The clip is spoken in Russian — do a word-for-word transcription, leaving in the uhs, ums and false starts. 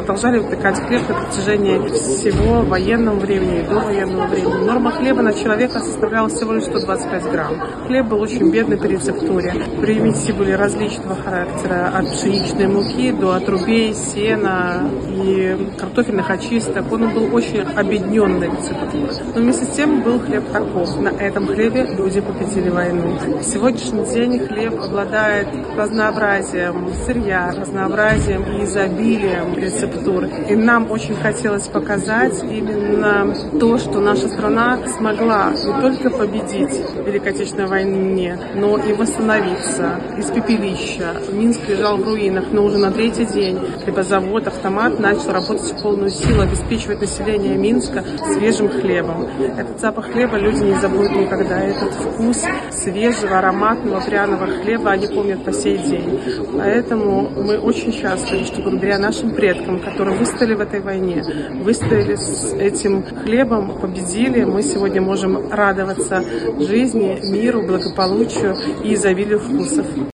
продолжали выпекать хлеб на протяжении всего военного времени и до военного времени. Норма хлеба на человека составляла всего лишь сто двадцать пять грамм. Хлеб был очень бедный по рецептуре. Примеси были различного характера, от пшеничной муки до отрубей, сена и картофельных очисток. Он был очень обедненной рецептурой. Но вместе с тем был хлеб таков. На этом хлебе люди победили войну. В сегодняшний день хлеб обладает разнообразием сырья, разнообразием и изобилием рецептур. И нам очень хотелось показать именно то, что наша страна смогла не только победить в Великой Отечественной войне, но и восстановиться из пепелища. Минск лежал в руинах, но уже на третий день хлебозавод «Автомат» начал работать в полную силу, обеспечивать население Минска свежим хлебом. Этот запах хлеба люди не забудут никогда. Этот вкус свежего, ароматного, пряного хлеба они помнят по сей день. Поэтому мы очень счастливы, что благодаря нашим предкам, которые выстояли в этой войне, выстояли с этим хлебом, победили, мы сегодня можем радоваться жизни, миру, благополучию и изобилию вкусов.